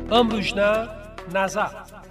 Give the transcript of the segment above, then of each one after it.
امروشنا نظر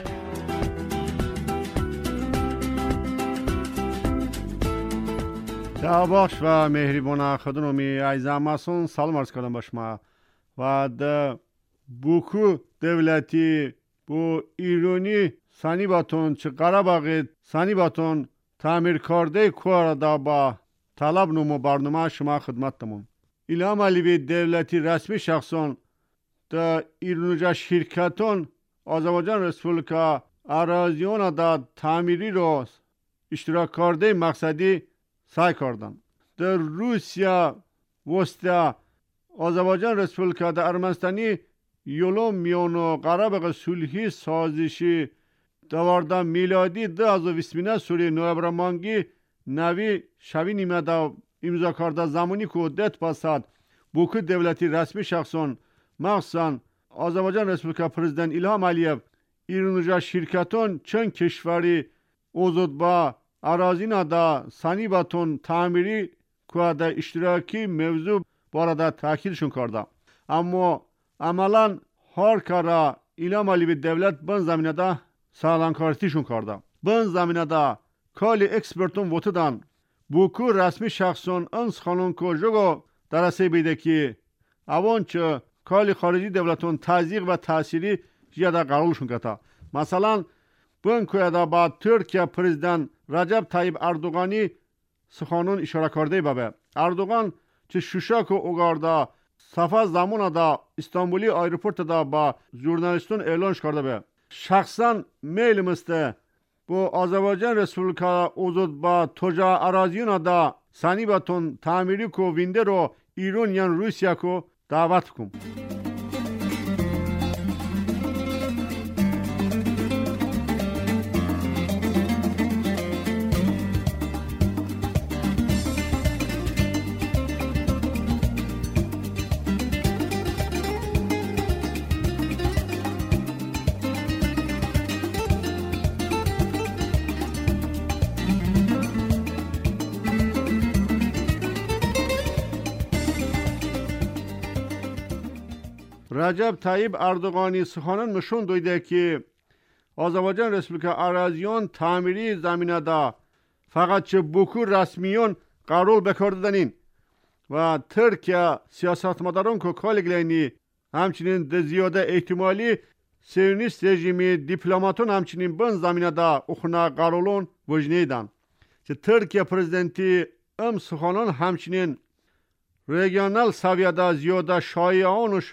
بخش و مهربان خودنومی عزیزمسون سلام عرض کردم به شما و در بوکو دولتی بو ایرانی سانی باتون چه قرباغ سانی باتون تعمیر کرده کار دا با طلب نمو برنامه شما خدمت تمون ایلام علیوی دولتی رسمی شخصان در ایرانوجا شرکتون آذربایجان رسپولیکا اراضیون دا تعمیری رو اشتراک کرده مقصدی سعی کردن. در روسیا وسطا آذربایجان رسپولیکا در ارمنستانی یولم میونو قرباغ صلحی سازشی دوارده میلادی 2020 سوری نوامبر مانگی نوی شوی نیمه دا امضا کرده زمانی که دت پاسد بوکو دولتی رسمی شخصان مخصوصا آذربایجان رسپولیکا پرزیدنت ایلهام علیف ایرانوجا شرکتون چند کشوری اوزود با اراضینا دا سانی باتون تعمیری که دا اشتراکی موضوع بارده تاکیدشون کرده اما عملا هر کارا ایلهام علیف دولت بن زمینه دا سالانکارتیشون کرده بن زمینه دا کالی اکسپرتون وطدن بوکو رسمی شخصون انس خانون که جگو درسته بیده که اوان چه کالی خارجی دولتون تزیق و تأثیری جیده قرارشون کتا مثلا بن که دا با ترکیه پرزیدنت رجب طیب اردوغانی سخانون اشاره کرده بابه اردوغان چه شوشاک و اوگارده صفحه زمان دا استانبولی ایرپورت دا با ژورنالیستون اعلانش کرده به شخصا میل مسته با آذربایجان رسپولیکا اوزود با توجا اراضیون دا سانی باتون تعمیری کو وینده رو ایران یا روسیا کو دعوت کن. رجب طیب اردوغانی سخنان نشون داده که آذربایجان رسپولیکا اراضیون تعمیری زمینه دا فقط چه بوکو رسمیون قرار بکردنین و ترکیه سیاستمداران که کالگلینی همچنین ده زیاده احتمالی سیونیست رژیمی دیپلماتون همچنین بن زمینه دا اخنا قرارون وجنیدن که ترکیه پرزیدنتی سخنان همچنین ریجنال سویه زیاده شایعانش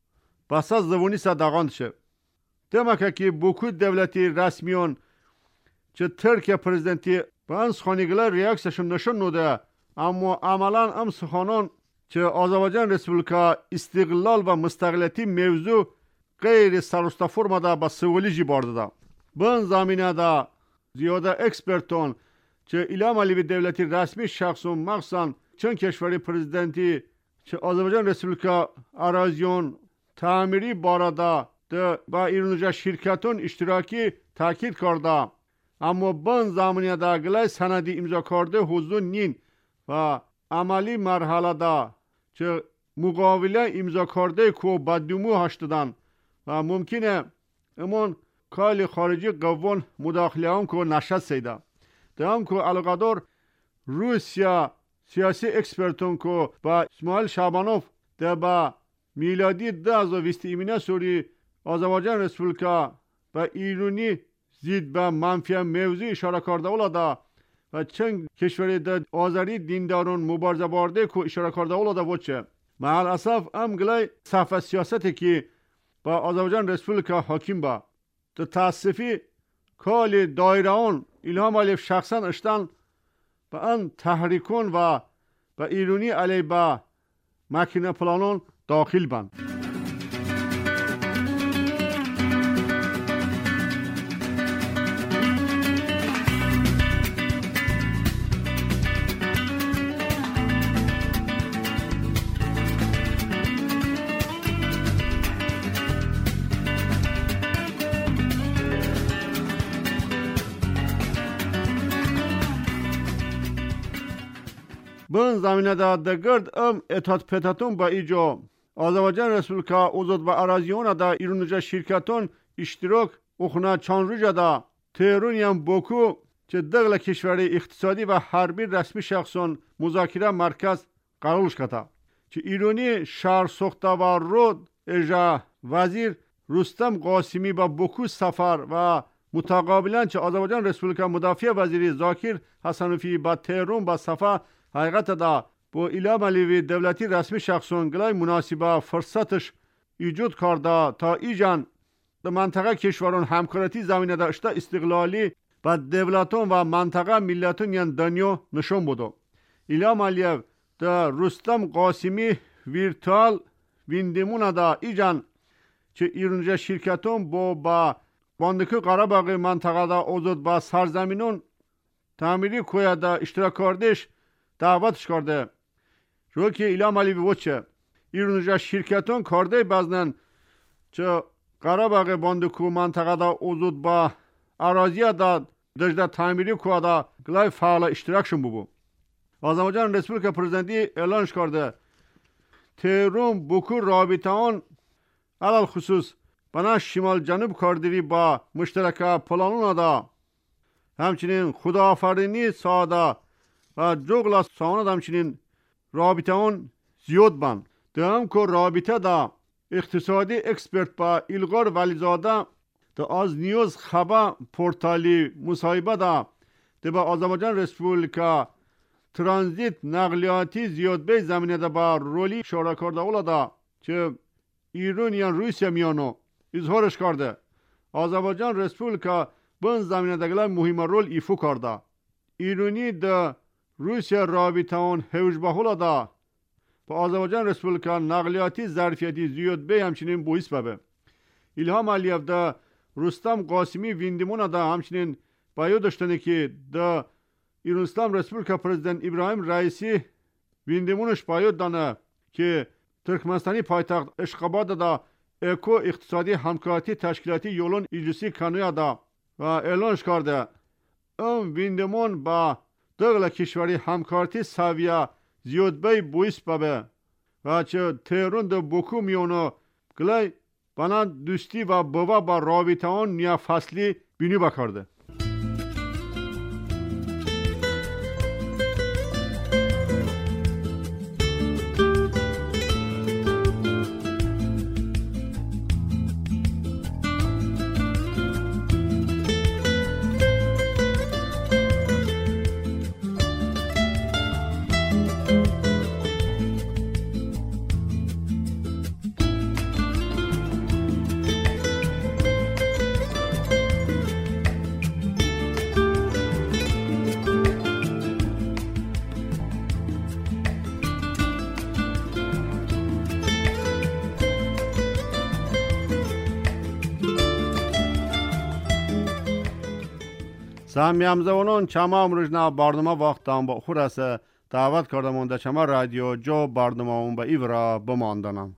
بس از زبونی صداقاند شه دمکه که بوکو دولتی رسمیون چه ترکیه پرزیدنتی به این سخانیگلر ریاکسشون نشون نوده اما عملا سخانان چه آذربایجان رسپولیکا استقلال و مستقلیتی موضوع غیر سرسته فرما دا به سوالی جی بارده دا به این زمینه دا زیاده اکسپرتون چه ایلهام علیف دولتی رسمی شخصون مخصوصا چند کشوری پرزیدنتی چه آذربایجان رسپولیکا اراضیون تعمیری بارده با ایرانوجا شرکتون اشتراکی تاکید کرده اما بن زمانی دا گلای سندی امضا کرده حضور نین و عملی مرحله دا چه مقاوله امضا کرده که بدومو هشتدن و ممکنه امون کالی خارجی قوان مداخله هم که نشد سیده ده هم که علاقادار روسیا سیاسی اکسپرتون که با اسماعیل شعبانوف ده با میلادی 2020 سوری آذربایجان رسپولیکا و ایرانی زید به منفی موضوع اشاره کرده اولاده و چند کشوری ده آذری دیندارون مبارزه بارده که اشاره کرده اولاده وچه محل اصف ام گلای صفحه سیاستی که با آذربایجان رسپولیکا حاکم با ده تصفی کالی دایره اون ایلهام علیف شخصا اشتن به ان تحریکون و به ایرانی علی با مکینه پلانون داخل بند. بن زمینه دا دگرد اتحاد پتاتون با ایجا آذربایجان رسپوبلیکا اوزود و اراziyon da ایرونجا شرکتون اشتراک اخنا چند روز da تهران بوکو که دغل کشور اقتصادی و حربی رسمی شخصون مذاکره مرکز قرارش کتا که ایرانی شهر ساخته و رود اجا وزیر رستم قاسمی با بوکو سفر و متقابلا که آذربایجان رسپوبلیکا مدافع وزیری زاکر حسنوفی با تهران با سفر حقیقت دا با ایلام علیوی دولتی رسمی شخصون گلای مناسبه فرصتش ایجاد کرده تا ایجان در منطقه کشورون همکارتی زمینه داشته استقلالی و دولتون و منطقه ملتون یان دنیا نشون بودو. ایلام علیو در رستم قاسمی ویرتوال ویندمون دا ایجان که ایرونجا شرکتون با باندکو قراباغ منطقه دا اوزود با سرزمینون تعمیری کویا دا اشتراک کردش دعوتش کرده. رو که ایلام علیوی وچه ایرونجا شرکتون کرده بزنن که قراباغ باندکو منطقه دا اوزود با اراضی دا دجده تعمیری کویا دا گلای فعال اشتراکشون ببو. آذربایجان رسپوبلیکا پرزیدنتی اعلانش کرده تهران بوکو رابطه آن علال خصوص بنا شمال جنوب کاردری با مشترک پلانون دا همچنین خداآفرینی ساده و جغل سانه همچنین رابطه آن زیاد بند دهم که رابطه دا اقتصادی اکسپرت با ایلغار ولیزاده دا از نیوز خبر پورتالی مصاحبه دا با آذربایجان رسپوبلیکا ترانزیت نقلیاتی زیاد به زمینه دا با رولی اشاره کرده اولا که ایران یا روسیه میانو اظهارش کرده آذربایجان رسپوبلیکا بن زمینه دا گلای مهم رول ایفو کرده ایرانی دا روسیه رابطه آن هوش باهولا دا با آذربایجان رسپوبلیکا نقلیاتی ظرفیتی زیاد به همچنین بویس ببه ایلهام علیف دا رستم قاسمی ویندمون دا همچنین بایو داشتنه که دا ایران اسلام رسپوبلیکا پرزیدنت ابراهیم رئیسی ویندمونش بایو دانه که ترکمنستانی پایتخت اشقاباد دا اکو اقتصادی همکارتی تشکیلاتی یولون ایجلسی کنویا دا و اعلانش کرده ویندمون با دغل کشوری همکارتی سویه زیادبه بویس ببه و چه تهران دا بوکو میونو گلای بنا دوستی و بوا با رابطه آن نیا فصلی بینی بکرده سامیامزونون چما امروزنا برنامه وقتان با خورسه دعوت کردم اونده چما رادیو جو برنامه اون با ایورا بماندنم